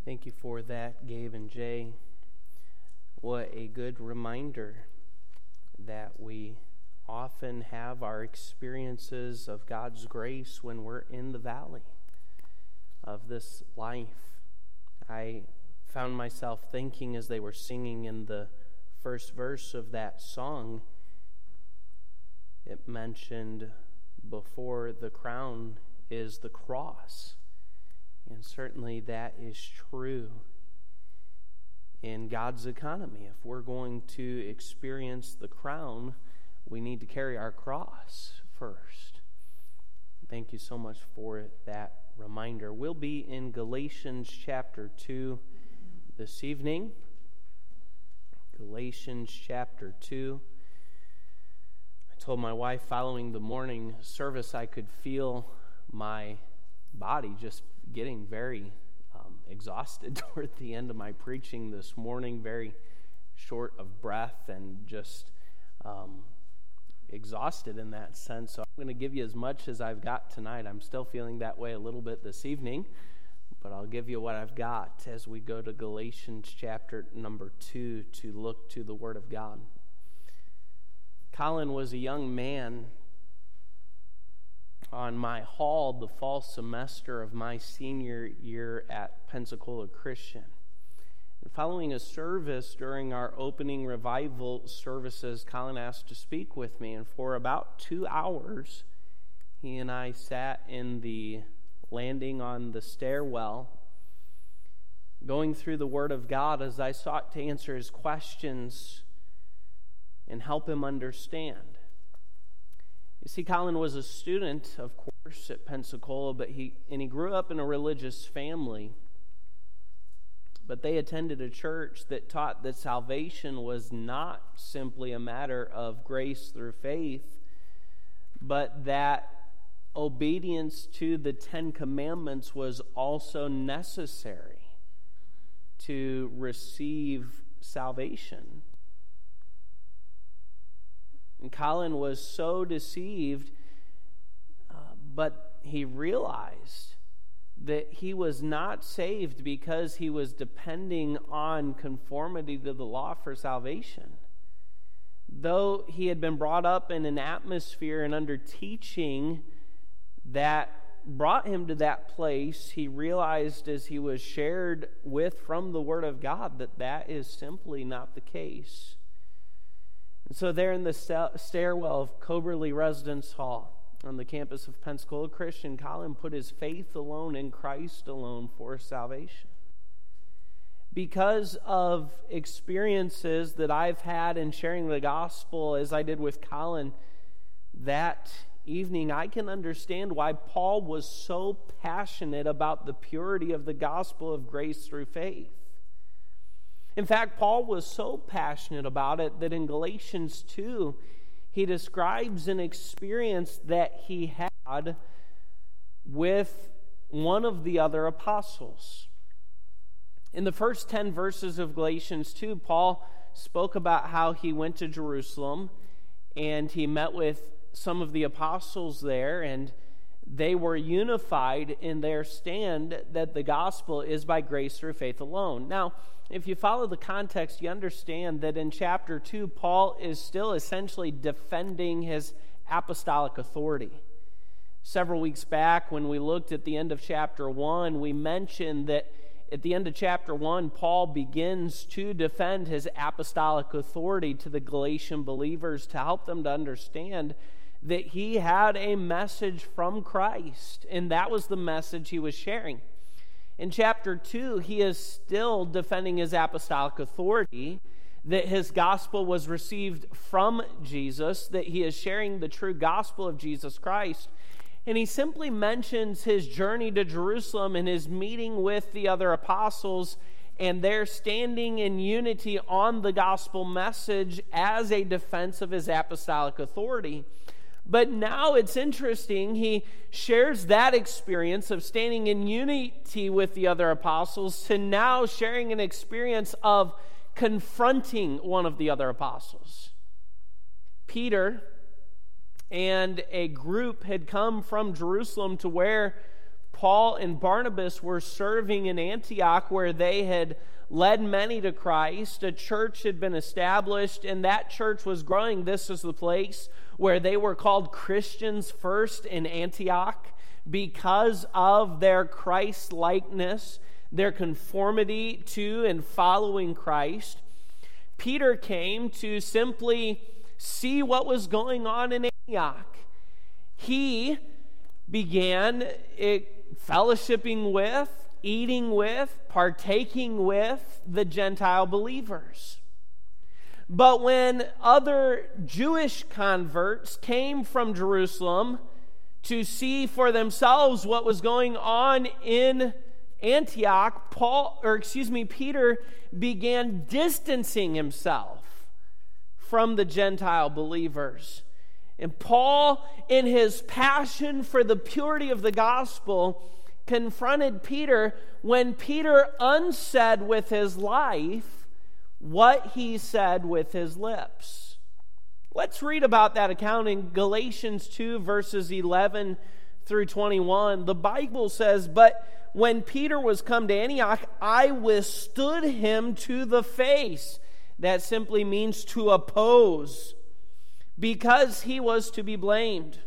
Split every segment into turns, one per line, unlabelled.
Thank you for that, Gabe and Jay. What a good reminder that we often have our experiences of God's grace when we're in the valley of this life. I found myself thinking as they were singing in the first verse of that song, it mentioned before the crown is the cross. And certainly that is true in God's economy. If we're going to experience the crown, we need to carry our cross first. Thank you so much for that reminder. We'll be in Galatians chapter 2 this evening. Galatians chapter 2. I told my wife following the morning service I could feel my body just getting very exhausted toward the end of my preaching this morning, very short of breath and just exhausted in that sense. So I'm going to give you as much as I've got tonight. I'm still feeling that way a little bit this evening, but I'll give you what I've got as we go to Galatians chapter number 2 to look to the Word of God. Colin was a young man on my hall the fall semester of my senior year at Pensacola Christian. And following a service during our opening revival services, Colin asked to speak with me, and for about 2 hours, he and I sat in the landing on the stairwell, going through the Word of God as I sought to answer his questions and help him understand. You see, Colin was a student, of course, at Pensacola, but he grew up in a religious family. But they attended a church that taught that salvation was not simply a matter of grace through faith, but that obedience to the Ten Commandments was also necessary to receive salvation. And Colin was so deceived, but he realized that he was not saved because he was depending on conformity to the law for salvation. Though he had been brought up in an atmosphere and under teaching that brought him to that place, he realized as he was shared with from the Word of God that that is simply not the case. And so there in the stairwell of Coberly Residence Hall on the campus of Pensacola Christian, Colin put his faith alone in Christ alone for salvation. Because of experiences that I've had in sharing the gospel as I did with Colin that evening, I can understand why Paul was so passionate about the purity of the gospel of grace through faith. In fact, Paul was so passionate about it that in Galatians 2, he describes an experience that he had with one of the other apostles. In the first 10 verses of Galatians 2, Paul spoke about how he went to Jerusalem and he met with some of the apostles there, and they were unified in their stand that the gospel is by grace through faith alone. Now, if you follow the context, you understand that in chapter 2, Paul is still essentially defending his apostolic authority. Several weeks back, when we looked at the end of chapter 1, we mentioned that at the end of chapter 1, Paul begins to defend his apostolic authority to the Galatian believers to help them to understand that he had a message from Christ, and that was the message he was sharing. In chapter 2, he is still defending his apostolic authority, that his gospel was received from Jesus, that he is sharing the true gospel of Jesus Christ. And he simply mentions his journey to Jerusalem and his meeting with the other apostles and their standing in unity on the gospel message as a defense of his apostolic authority. But now it's interesting, he shares that experience of standing in unity with the other apostles to now sharing an experience of confronting one of the other apostles. Peter and a group had come from Jerusalem to where Paul and Barnabas were serving in Antioch, where they had led many to Christ. A church had been established, and that church was growing. This was the place where they were called Christians first in Antioch because of their Christ-likeness, their conformity to and following Christ. Peter came to simply see what was going on in Antioch. He began fellowshipping with, eating with, partaking with the Gentile believers. But when other Jewish converts came from Jerusalem to see for themselves what was going on in Antioch, Peter began distancing himself from the Gentile believers. And Paul, in his passion for the purity of the gospel, confronted Peter when Peter unsaid with his life what he said with his lips. Let's read about that account in Galatians 2, verses 11 through 21. The Bible says, "But when Peter was come to Antioch, I withstood him to the face." That simply means to oppose, because he was to be blamed.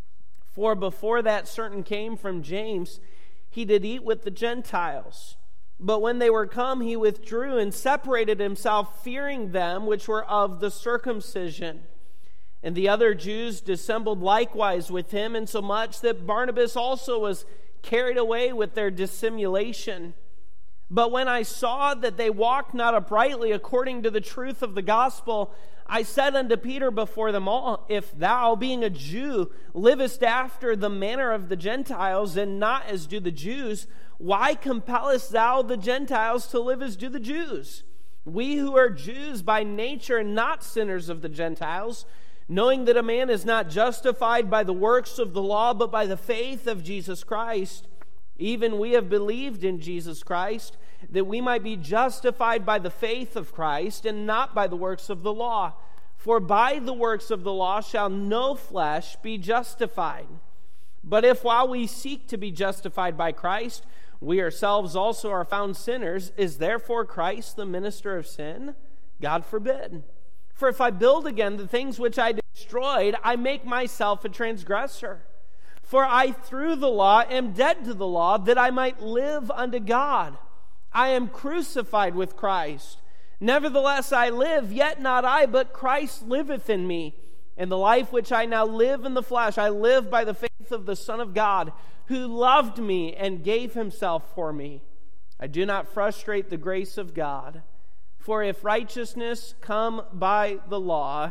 For before that certain came from James, he did eat with the Gentiles. But when they were come, he withdrew and separated himself, fearing them which were of the circumcision. And the other Jews dissembled likewise with him, insomuch that Barnabas also was carried away with their dissimulation. But when I saw that they walked not uprightly according to the truth of the gospel, I said unto Peter before them all, "If thou, being a Jew, livest after the manner of the Gentiles, and not as do the Jews, why compellest thou the Gentiles to live as do the Jews? We who are Jews by nature, and not sinners of the Gentiles, knowing that a man is not justified by the works of the law, but by the faith of Jesus Christ. Even we have believed in Jesus Christ, that we might be justified by the faith of Christ, and not by the works of the law. For by the works of the law shall no flesh be justified. But if while we seek to be justified by Christ, we ourselves also are found sinners, is therefore Christ the minister of sin? God forbid. For if I build again the things which I destroyed, I make myself a transgressor. For I through the law am dead to the law, that I might live unto God. I am crucified with Christ. Nevertheless I live, yet not I, but Christ liveth in me. And the life which I now live in the flesh, I live by the faith of the Son of God, who loved me and gave himself for me. I do not frustrate the grace of God. For if righteousness come by the law,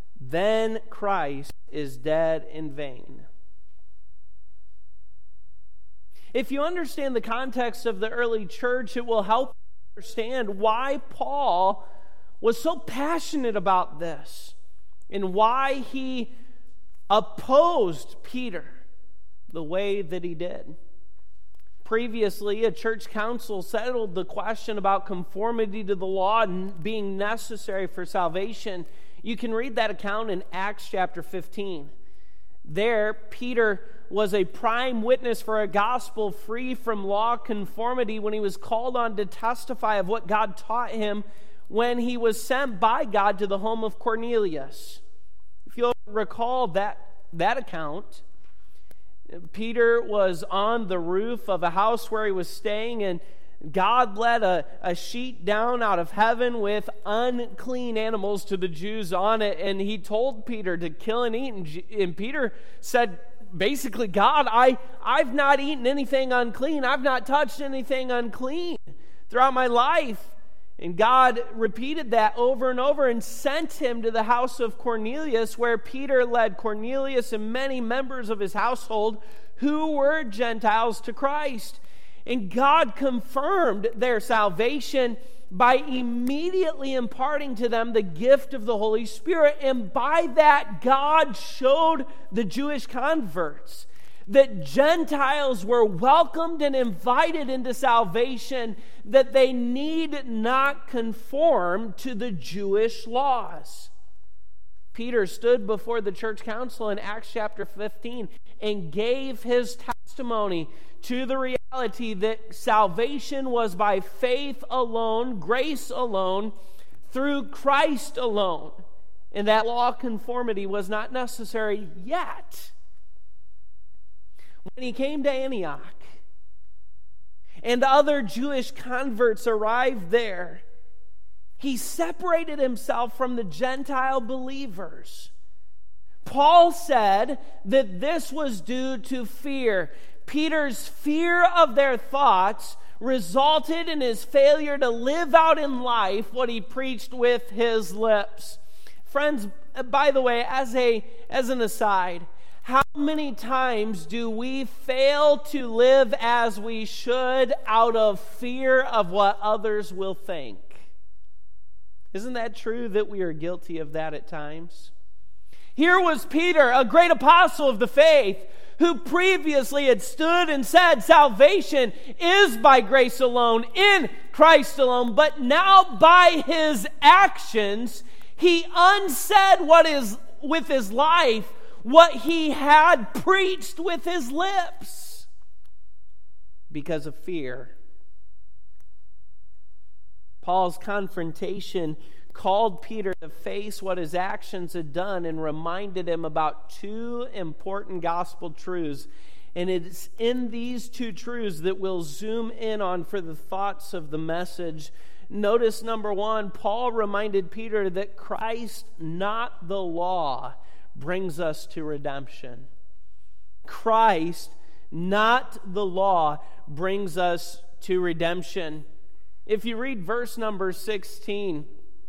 then Christ is dead in vain. If you understand the context of the early church, it will help you understand why Paul was so passionate about this and why he opposed Peter the way that he did. Previously, a church council settled the question about conformity to the law being necessary for salvation. You can read that account in Acts chapter 15. There, Peter was a prime witness for a gospel free from law conformity when he was called on to testify of what God taught him when he was sent by God to the home of Cornelius. If you'll recall that account, Peter was on the roof of a house where he was staying, and God let a sheet down out of heaven with unclean animals to the Jews on it, and he told Peter to kill and eat, and Peter said, basically, God, I've not eaten anything unclean. I've not touched anything unclean throughout my life. And God repeated that over and over and sent him to the house of Cornelius, where Peter led Cornelius and many members of his household who were Gentiles to Christ. And God confirmed their salvation by immediately imparting to them the gift of the Holy Spirit. And by that, God showed the Jewish converts that Gentiles were welcomed and invited into salvation, that they need not conform to the Jewish laws. Peter stood before the church council in Acts chapter 15 and gave his testimony to the reality that salvation was by faith alone, grace alone, through Christ alone, and that law conformity was not necessary yet. When he came to Antioch and other Jewish converts arrived there, he separated himself from the Gentile believers. Paul said that this was due to fear. Peter's fear of their thoughts resulted in his failure to live out in life what he preached with his lips. Friends, by the way, as an aside, how many times do we fail to live as we should out of fear of what others will think? Isn't that true that we are guilty of that at times? Here was Peter, a great apostle of the faith, who previously had stood and said salvation is by grace alone, in Christ alone, but now by his actions, he unsaid with his life what he had preached with his lips because of fear. Paul's confrontation called Peter to face what his actions had done and reminded him about two important gospel truths. And it's in these two truths that we'll zoom in on for the thoughts of the message. Notice number one, Paul reminded Peter that Christ, not the law, brings us to redemption. Christ, not the law, brings us to redemption. If you read verse number 16,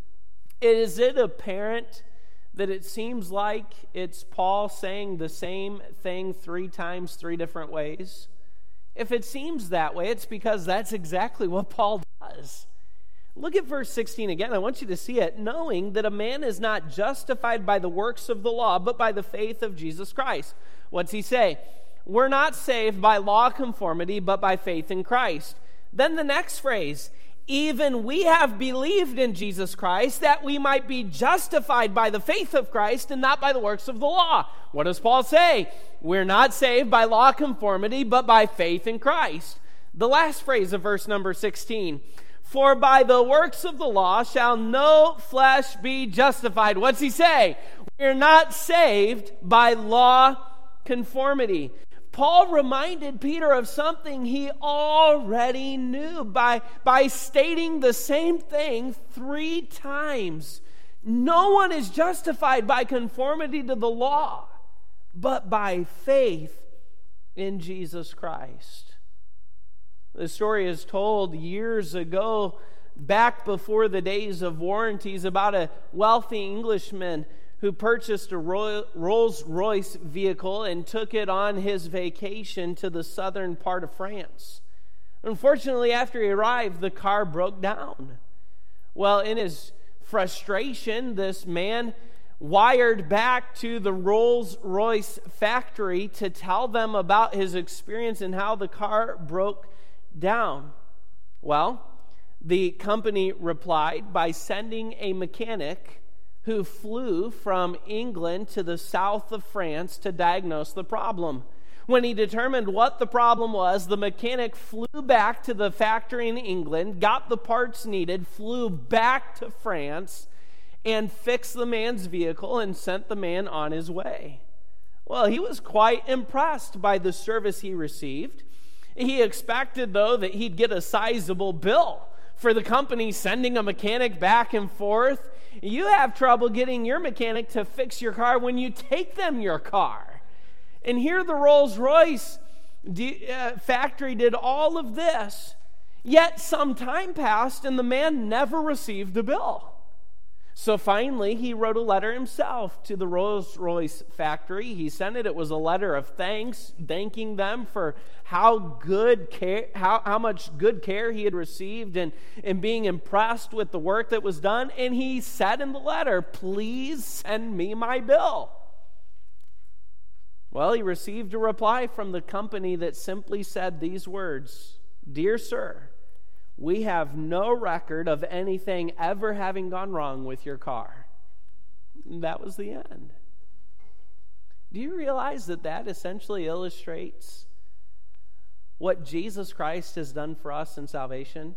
is it apparent that it seems like it's Paul saying the same thing 3 times, 3 different ways? If it seems that way, it's because that's exactly what Paul does. Look at verse 16 again. I want you to see it. Knowing that a man is not justified by the works of the law, but by the faith of Jesus Christ. What's he say? We're not saved by law conformity, but by faith in Christ. Then the next phrase, even we have believed in Jesus Christ, that we might be justified by the faith of Christ and not by the works of the law. What does Paul say? We're not saved by law conformity, but by faith in Christ. The last phrase of verse number 16, for by the works of the law shall no flesh be justified. What's he say? We're not saved by law conformity. Paul reminded Peter of something he already knew by stating the same thing 3 times. No one is justified by conformity to the law, but by faith in Jesus Christ. The story is told years ago, back before the days of warranties, about a wealthy Englishman who purchased a Rolls-Royce vehicle and took it on his vacation to the southern part of France. Unfortunately, after he arrived, the car broke down. Well, in his frustration, this man wired back to the Rolls-Royce factory to tell them about his experience and how the car broke down. Well, the company replied by sending a mechanic who flew from England to the south of France to diagnose the problem. When he determined what the problem was, the mechanic flew back to the factory in England, got the parts needed, flew back to France, and fixed the man's vehicle and sent the man on his way. Well, he was quite impressed by the service he received. He expected, though, that he'd get a sizable bill for the company sending a mechanic back and forth. You have trouble getting your mechanic to fix your car when you take them your car. And here the Rolls-Royce factory did all of this. Yet some time passed and the man never received the bill. So finally, he wrote a letter himself to the Rolls-Royce factory. He sent it. It was a letter of thanks, thanking them for how much good care he had received and being impressed with the work that was done. And he said in the letter, please send me my bill. Well, he received a reply from the company that simply said these words, Dear sir, we have no record of anything ever having gone wrong with your car. That was the end. Do you realize that that essentially illustrates what Jesus Christ has done for us in salvation?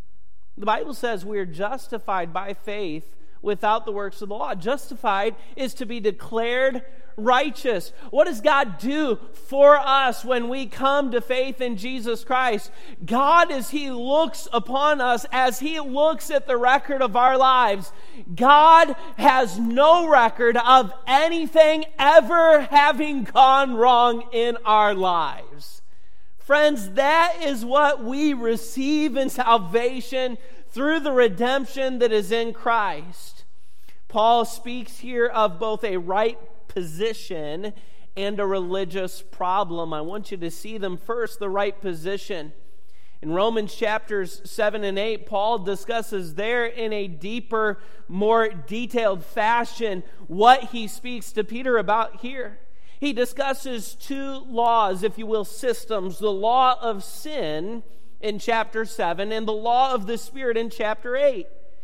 The Bible says we are justified by faith without the works of the law. Justified is to be declared righteous. What does God do for us when we come to faith in Jesus Christ? God, as He looks upon us, as He looks at the record of our lives, God has no record of anything ever having gone wrong in our lives. Friends, that is what we receive in salvation through the redemption that is in Christ. Paul speaks here of both a right position and a religious problem. I want you to see them first, the right position. In Romans chapters 7 and 8, Paul discusses there in a deeper, more detailed fashion what he speaks to Peter about here. He discusses two laws, if you will, systems: the law of sin in chapter 7 and the law of the Spirit in chapter 8.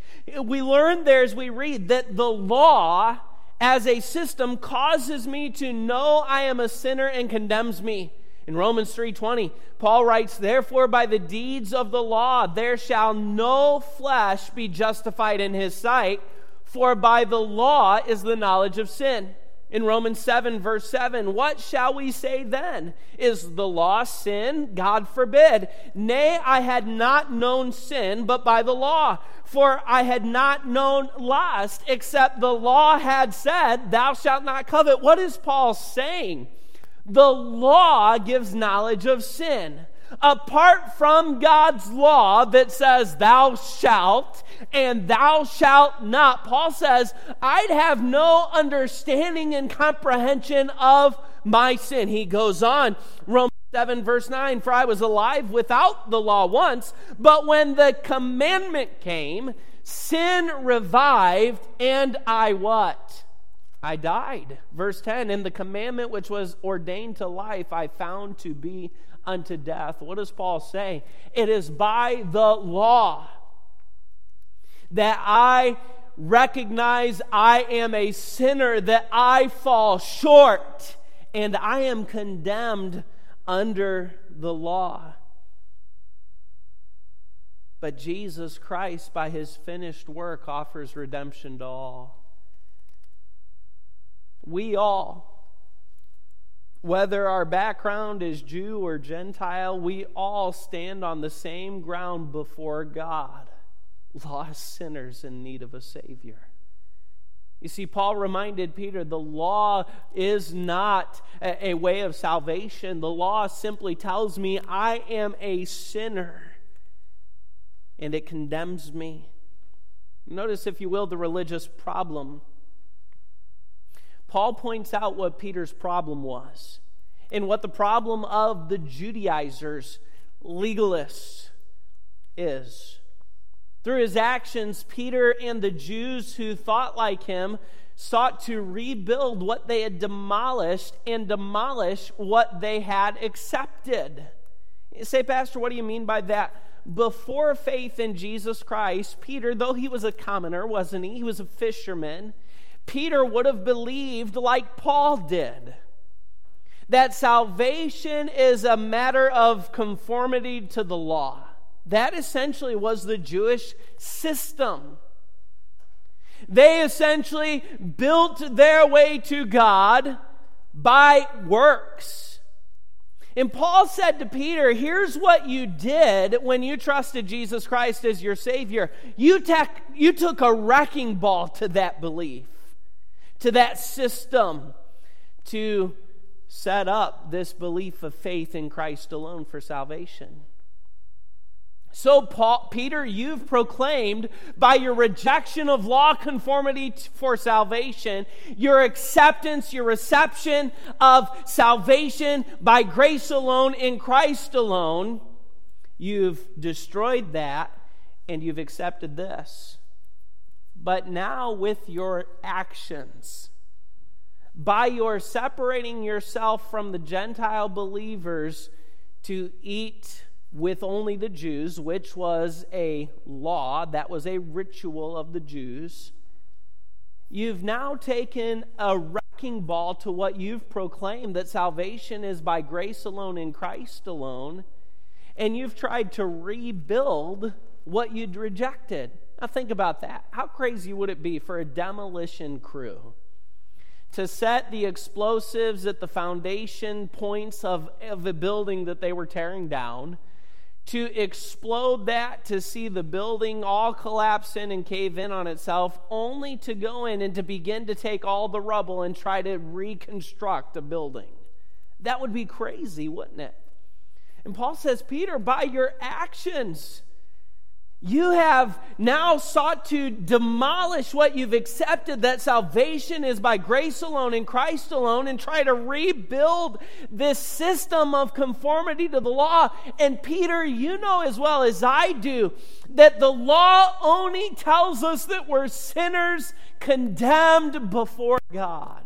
We learn there as we read that the law as a system causes me to know I am a sinner and condemns me. In Romans 3:20, Paul writes, "Therefore by the deeds of the law there shall no flesh be justified in his sight, for by the law is the knowledge of sin." In Romans 7, verse 7, "What shall we say then? Is the law sin? God forbid. Nay, I had not known sin but by the law. For I had not known lust, except the law had said, 'Thou shalt not covet.'" What is Paul saying? The law gives knowledge of sin. Apart from God's law that says, "Thou shalt," and "Thou shalt not," Paul says, I'd have no understanding and comprehension of my sin. He goes on, Romans 7 verse 9, "For I was alive without the law once, but when the commandment came, sin revived, and I" what? "I died." Verse 10, "And the commandment which was ordained to life I found to be unto death." What does Paul say? It is by the law that I recognize I am a sinner, that I fall short, and I am condemned under the law. But Jesus Christ, by His finished work, offers redemption to all. We all, whether our background is Jew or Gentile, we all stand on the same ground before God, lost sinners in need of a Savior. You see, Paul reminded Peter the law is not a way of salvation. The law simply tells me I am a sinner, and it condemns me. Notice, if you will, the religious problem. Paul points out what Peter's problem was and what the problem of the Judaizers, legalists, is. Through his actions, Peter and the Jews who thought like him sought to rebuild what they had demolished and demolish what they had accepted. You say, "Pastor, what do you mean by that?" Before faith in Jesus Christ, Peter, though he was a commoner, wasn't he? He was a fisherman. Peter would have believed, like Paul did, that salvation is a matter of conformity to the law. That essentially was the Jewish system. They essentially built their way to God by works. And Paul said to Peter, here's what you did when you trusted Jesus Christ as your Savior. You took a wrecking ball to that belief, to that system, to set up this belief of faith in Christ alone for salvation. So, Peter, you've proclaimed by your rejection of law conformity for salvation, your acceptance, your reception of salvation by grace alone, in Christ alone. You've destroyed that, and you've accepted this. But now with your actions, by your separating yourself from the Gentile believers to eat with only the Jews, which was a law, that was a ritual of the Jews, You've now taken a wrecking ball to what you've proclaimed, that salvation is by grace alone in Christ alone, and you've tried to rebuild what you'd rejected. Now think about that. How crazy would it be for a demolition crew to set the explosives at the foundation points of a building that they were tearing down, to explode that, to see the building all collapse in and cave in on itself, only to go in and to begin to take all the rubble and try to reconstruct a building? That would be crazy, wouldn't it? And Paul says, Peter, by your actions, you have now sought to demolish what you've accepted, that salvation is by grace alone in Christ alone, and try to rebuild this system of conformity to the law. And Peter, you know as well as I do that the law only tells us that we're sinners condemned before God.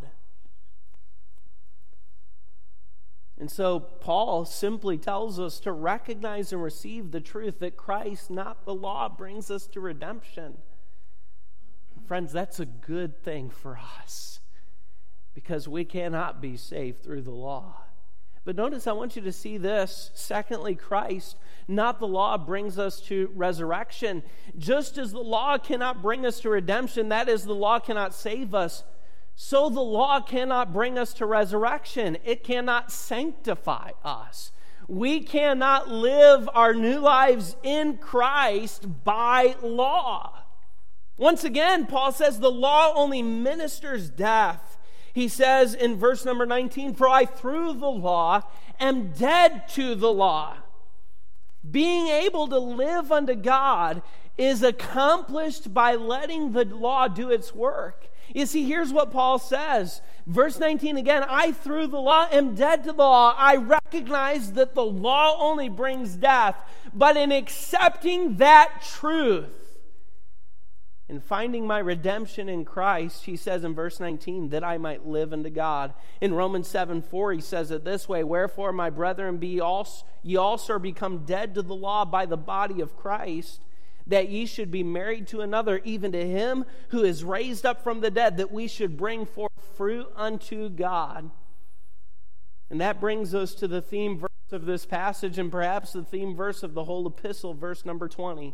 And so Paul simply tells us to recognize and receive the truth that Christ, not the law, brings us to redemption. Friends, that's a good thing for us, because we cannot be saved through the law. But notice, I want you to see this. Secondly, Christ, not the law, brings us to resurrection. Just as the law cannot bring us to redemption, that is, the law cannot save us, so the law cannot bring us to resurrection. It cannot sanctify us. We cannot live our new lives in Christ by law. Once again, Paul says the law only ministers death. He says in verse number 19, "For I through the law am dead to the law." Being able to live unto God is accomplished by letting the law do its work. You see, here's what Paul says. Verse 19 again, "I through the law am dead to the law. I recognize that the law only brings death, but in accepting that truth, in finding my redemption in Christ," he says in verse 19, "that I might live unto God." In Romans 7:4, he says it this way, "Wherefore, my brethren, ye also are become dead to the law by the body of Christ, that ye should be married to another, even to him who is raised up from the dead, that we should bring forth fruit unto God." And that brings us to the theme verse of this passage, and perhaps the theme verse of the whole epistle, verse number 20.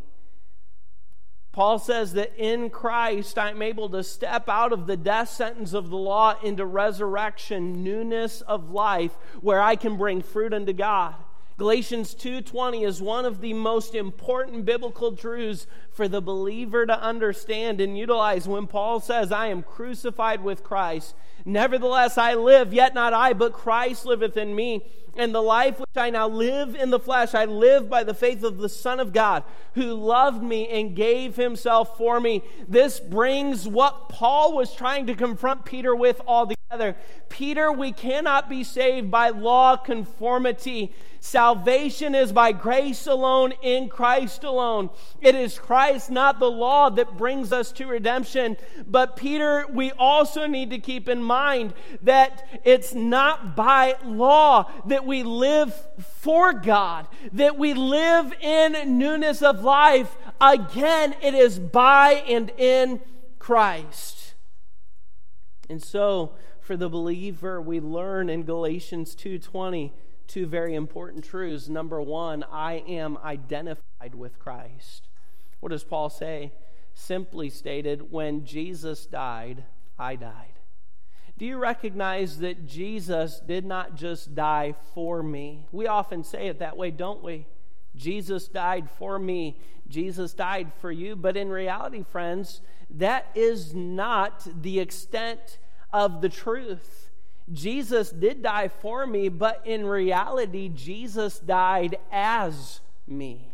Paul says that in Christ I'm able to step out of the death sentence of the law into resurrection, newness of life, where I can bring fruit unto God. Galatians 2:20 is one of the most important biblical truths for the believer to understand and utilize when Paul says, "I am crucified with Christ. Nevertheless I live, yet not I, but Christ liveth in me. And the life which I now live in the flesh, I live by the faith of the Son of God, who loved me and gave himself for me." This brings what Paul was trying to confront Peter with altogether. Peter, we cannot be saved by law conformity. Salvation is by grace alone, in Christ alone. It is Christ, not the law, that brings us to redemption. But Peter, we also need to keep in mind that it's not by law that we live for God, that we live in newness of life. Again, it is by and in Christ. And so, for the believer, we learn in Galatians 2:20 two very important truths. Number one, I am identified with Christ. What does Paul say? Simply stated, when Jesus died, I died. Do you recognize that Jesus did not just die for me? We often say it that way, don't we? Jesus died for me. Jesus died for you. But in reality, friends, that is not the extent of the truth. Jesus did die for me, but in reality, Jesus died as me.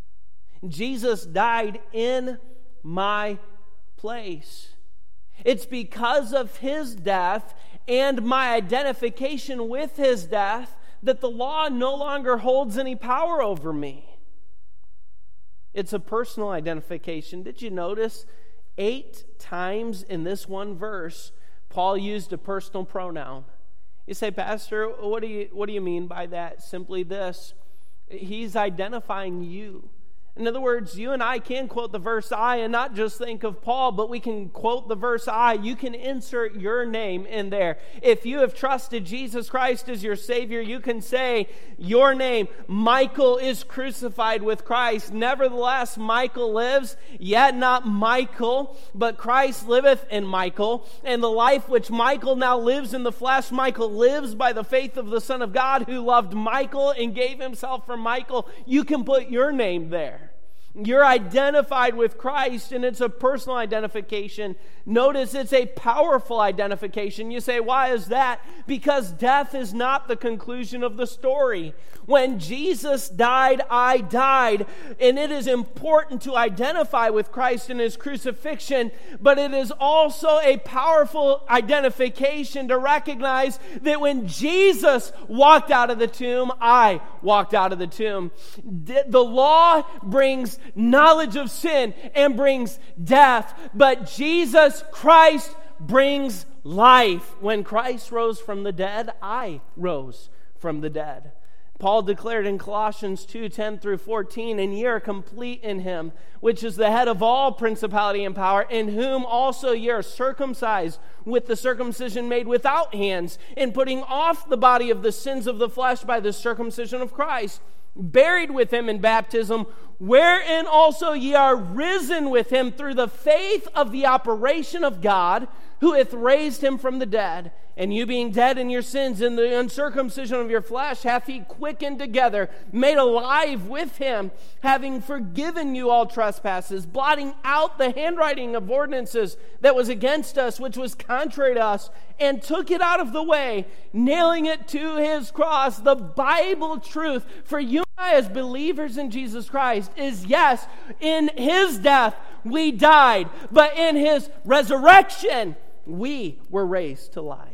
Jesus died in my place. It's because of his death and my identification with his death that the law no longer holds any power over me. It's a personal identification. Did you notice 8 times in this one verse Paul used a personal pronoun? You say, "Pastor, what do you mean by that?" Simply this: he's identifying you. In other words, you and I can quote the verse I and not just think of Paul, but we can quote the verse I. You can insert your name in there. If you have trusted Jesus Christ as your Savior, you can say your name. Michael is crucified with Christ. Nevertheless, Michael lives, yet not Michael, but Christ liveth in Michael. And the life which Michael now lives in the flesh, Michael lives by the faith of the Son of God who loved Michael and gave himself for Michael. You can put your name there. You're identified with Christ, and it's a personal identification. Notice it's a powerful identification. You say, why is that? Because death is not the conclusion of the story. When Jesus died, I died. And it is important to identify with Christ in his crucifixion, but it is also a powerful identification to recognize that when Jesus walked out of the tomb, I walked out of the tomb. The law brings knowledge of sin and brings death, but Jesus Christ brings life. When Christ rose from the dead, I rose from the dead. Paul declared in Colossians 2:10 through 14, and ye are complete in him, which is the head of all principality and power, in whom also ye are circumcised with the circumcision made without hands, in putting off the body of the sins of the flesh by the circumcision of Christ, buried with him in baptism, wherein also ye are risen with him through the faith of the operation of God, who hath raised him from the dead. And you being dead in your sins, in the uncircumcision of your flesh, hath he quickened together, made alive with him, having forgiven you all trespasses, blotting out the handwriting of ordinances that was against us, which was contrary to us, and took it out of the way, nailing it to his cross. The Bible truth for you and I as believers in Jesus Christ is, yes, in his death we died, but in his resurrection we were raised to life.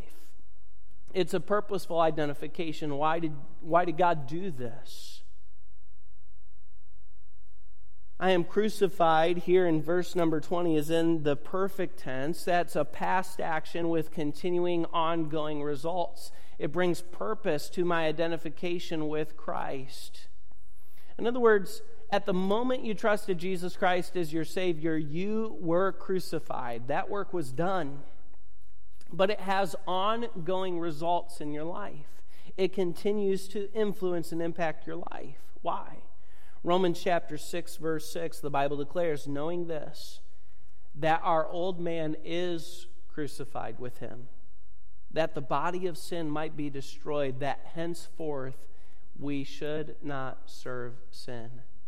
It's a purposeful identification. Why did God do this? I am crucified here in verse number 20 is in the perfect tense. That's a past action with continuing ongoing results. It brings purpose to my identification with Christ. In other words, at the moment you trusted Jesus Christ as your Savior, you were crucified. That work was done. But it has ongoing results in your life. It continues to influence and impact your life. Why? Romans chapter 6, verse 6, the Bible declares, knowing this, that our old man is crucified with him, that the body of sin might be destroyed, that henceforth we should not serve sin.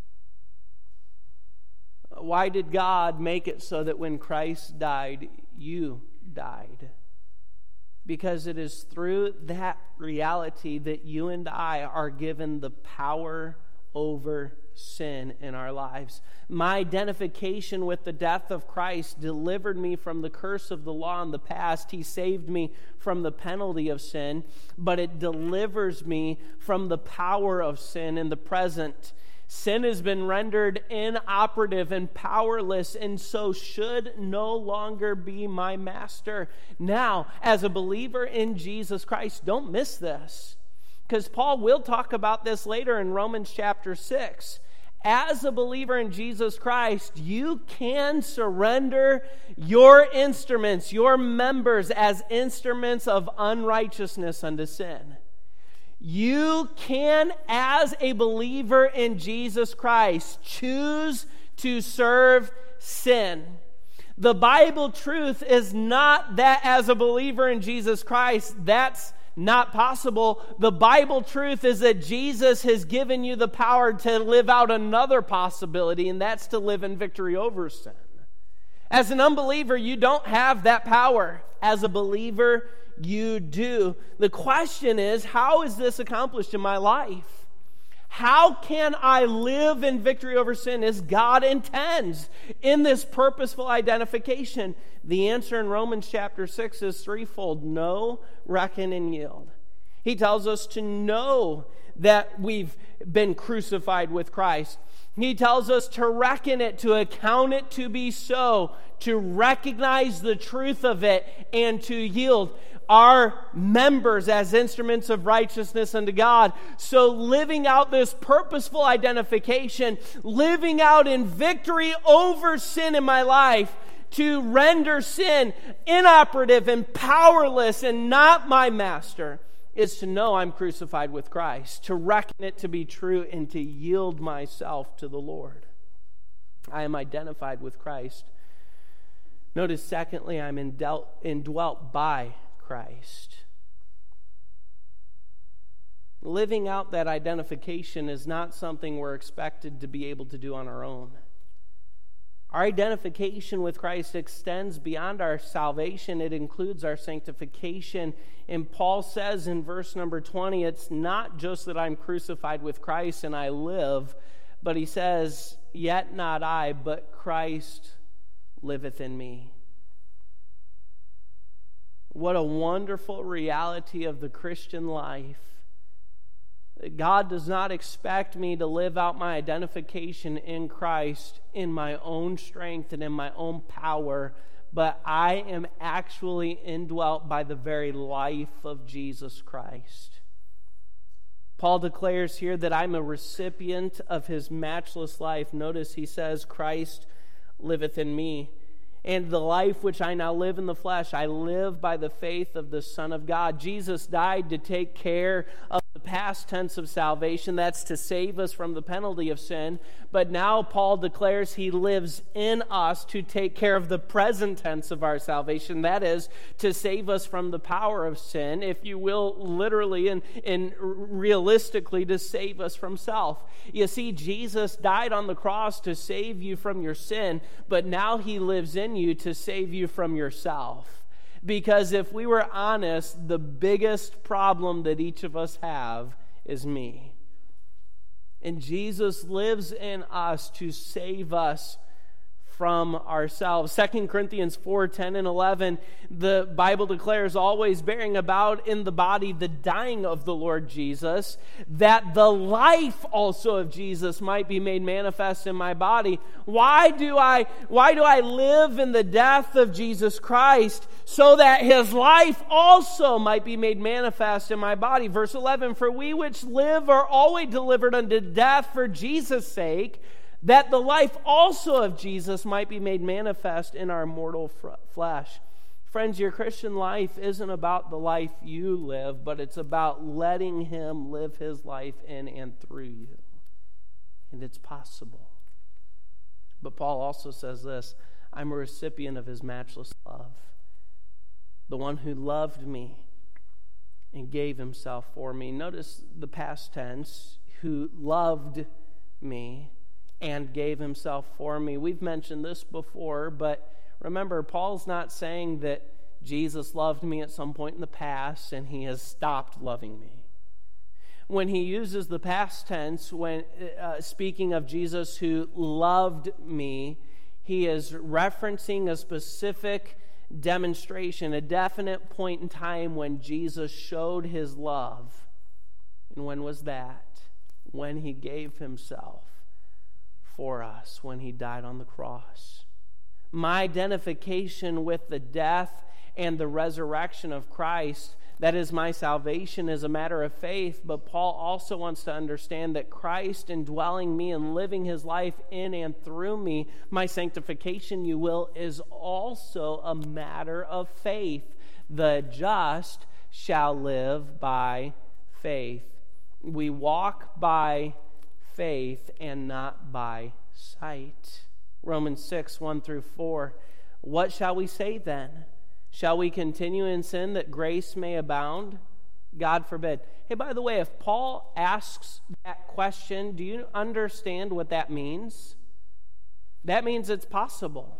Why did God make it so that when Christ died, you died? Because it is through that reality that you and I are given the power over sin in our lives. My identification with the death of Christ delivered me from the curse of the law in the past. He saved me from the penalty of sin, but it delivers me from the power of sin in the present. Sin has been rendered inoperative and powerless, and so should no longer be my master. Now, as a believer in Jesus Christ, don't miss this, because Paul will talk about this later in Romans chapter 6. As a believer in Jesus Christ, you can surrender your instruments, your members, as instruments of unrighteousness unto sin. You can, as a believer in Jesus Christ, choose to serve sin. The Bible truth is not that as a believer in Jesus Christ, that's not possible. The Bible truth is that Jesus has given you the power to live out another possibility, and that's to live in victory over sin. As an unbeliever, you don't have that power. As a believer, you do. The question is, how is this accomplished in my life? How can I live in victory over sin as God intends in this purposeful identification? The answer in Romans chapter 6 is threefold: know, reckon, and yield. He tells us to know that we've been crucified with Christ. He tells us to reckon it, to account it to be so, to recognize the truth of it, and to yield our members as instruments of righteousness unto God. So living out this purposeful identification, living out in victory over sin in my life, to render sin inoperative and powerless and not my master, is to know I'm crucified with Christ, to reckon it to be true, and to yield myself to the Lord. I am identified with Christ. Notice, secondly, I'm indwelt by Christ. Living out that identification is not something we're expected to be able to do on our own. Our identification with Christ extends beyond our salvation. It includes our sanctification. And Paul says in verse number 20, it's not just that I'm crucified with Christ and I live, but he says, yet not I, but Christ liveth in me. What a wonderful reality of the Christian life. God does not expect me to live out my identification in Christ in my own strength and in my own power, but I am actually indwelt by the very life of Jesus Christ. Paul declares here that I'm a recipient of his matchless life. Notice he says, Christ liveth in me. And the life which I now live in the flesh, I live by the faith of the Son of God. Jesus died to take care of the past tense of salvation. That's to save us from the penalty of sin. But now Paul declares he lives in us to take care of the present tense of our salvation. That is, to save us from the power of sin, if you will, literally and realistically, to save us from self. You see, Jesus died on the cross to save you from your sin, but now he lives in you to save you from yourself. Because if we were honest, the biggest problem that each of us have is me. And Jesus lives in us to save us from ourselves. 2 Corinthians 4:10 and 11, the Bible declares, always bearing about in the body the dying of the Lord Jesus, that the life also of Jesus might be made manifest in my body. Why do I live in the death of Jesus Christ? So that his life also might be made manifest in my body. Verse 11, for we which live are always delivered unto death for Jesus' sake, that the life also of Jesus might be made manifest in our mortal flesh. Friends, your Christian life isn't about the life you live, but it's about letting him live his life in and through you. And it's possible. But Paul also says this, I'm a recipient of his matchless love. The one who loved me and gave himself for me. Notice the past tense, who loved me and gave himself for me. We've mentioned this before, but remember, Paul's not saying that Jesus loved me at some point in the past and he has stopped loving me. When he uses the past tense, when speaking of Jesus who loved me, he is referencing a specific demonstration, a definite point in time when Jesus showed his love. And when was that? When he gave himself for us, when he died on the cross. My identification with the death and the resurrection of Christ, that is my salvation, is a matter of faith, but Paul also wants to understand that Christ indwelling me and living his life in and through me, my sanctification, you will, is also a matter of faith. The just shall live by faith. We walk by faith and not by sight. Romans 6, 1 through 4. What shall we say then? Shall we continue in sin that grace may abound? God forbid. Hey, by the way, if Paul asks that question, do you understand what that means? That means it's possible.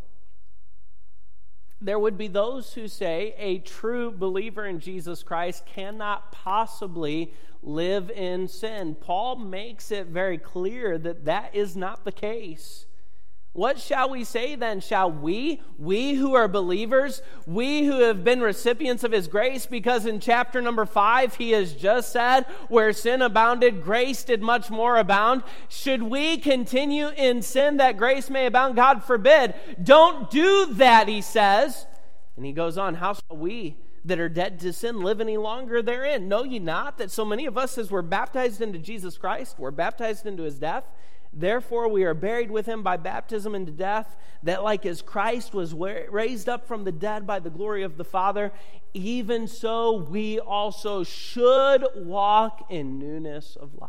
There would be those who say a true believer in Jesus Christ cannot possibly live in sin. Paul makes it very clear that that is not the case. What shall we say then? Shall we who are believers, we who have been recipients of His grace, because in chapter number 5, He has just said, where sin abounded, grace did much more abound. Should we continue in sin that grace may abound? God forbid. Don't do that, He says. And He goes on, how shall we that are dead to sin live any longer therein? Know ye not that so many of us as were baptized into Jesus Christ, were baptized into His death? Therefore we are buried with Him by baptism into death, that like as Christ was raised up from the dead by the glory of the Father, even so we also should walk in newness of life.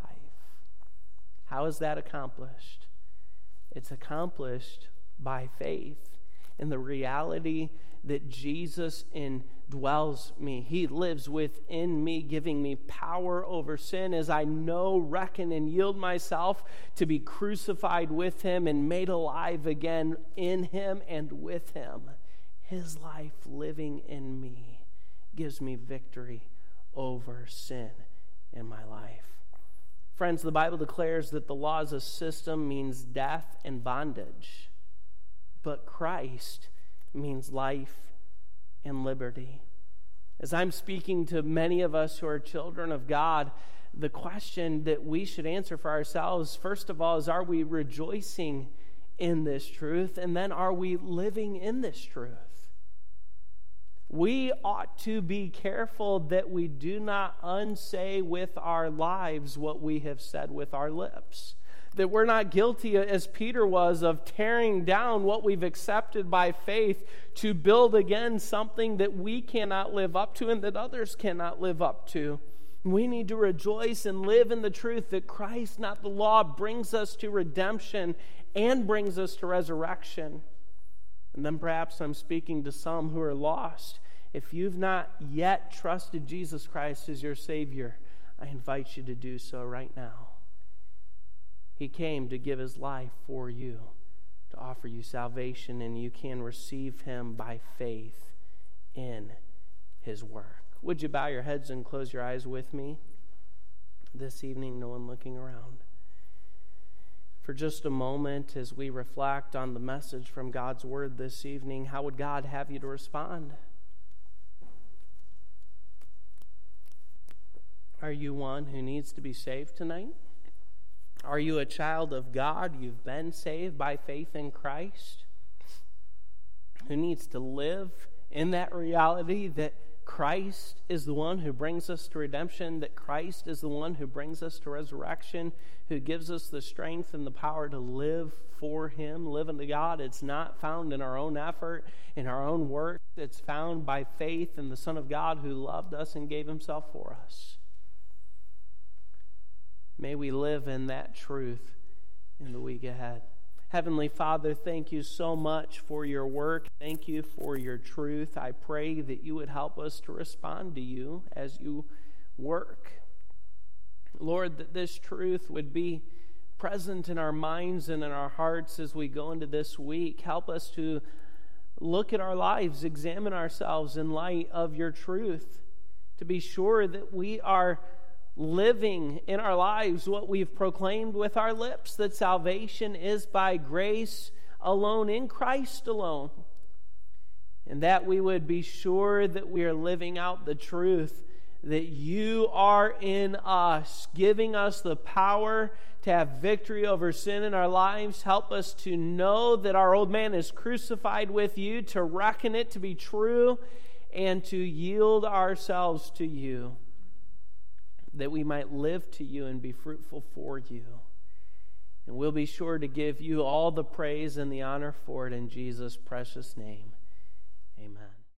How is that accomplished? It's accomplished by faith in the reality that Jesus indwells me. He lives within me, giving me power over sin as I know, reckon, and yield myself to be crucified with Him and made alive again in Him and with Him. His life living in me gives me victory over sin in my life. Friends, the Bible declares that the law as a system means death and bondage, but Christ means life and liberty. As I'm speaking to many of us who are children of God, the question that we should answer for ourselves, first of all, is are we rejoicing in this truth? And then are we living in this truth? We ought to be careful that we do not unsay with our lives what we have said with our lips. That we're not guilty, as Peter was, of tearing down what we've accepted by faith to build again something that we cannot live up to and that others cannot live up to. We need to rejoice and live in the truth that Christ, not the law, brings us to redemption and brings us to resurrection. And then perhaps I'm speaking to some who are lost. If you've not yet trusted Jesus Christ as your Savior, I invite you to do so right now. He came to give His life for you, to offer you salvation, and you can receive Him by faith in His work. Would you bow your heads and close your eyes with me this evening, no one looking around? For just a moment, as we reflect on the message from God's Word this evening, how would God have you to respond? Are you one who needs to be saved tonight? Are you a child of God? You've been saved by faith in Christ? Who needs to live in that reality that Christ is the one who brings us to redemption, that Christ is the one who brings us to resurrection, who gives us the strength and the power to live for Him, live unto God. It's not found in our own effort, in our own work. It's found by faith in the Son of God who loved us and gave Himself for us. May we live in that truth in the week ahead. Heavenly Father, thank you so much for your work. Thank you for your truth. I pray that you would help us to respond to you as you work. Lord, that this truth would be present in our minds and in our hearts as we go into this week. Help us to look at our lives, examine ourselves in light of your truth, to be sure that we are living in our lives what we've proclaimed with our lips, that salvation is by grace alone, in Christ alone. And that we would be sure that we are living out the truth that you are in us, giving us the power to have victory over sin in our lives. Help us to know that our old man is crucified with you, to reckon it to be true, and to yield ourselves to you, that we might live to you and be fruitful for you. And we'll be sure to give you all the praise and the honor for it in Jesus' precious name. Amen.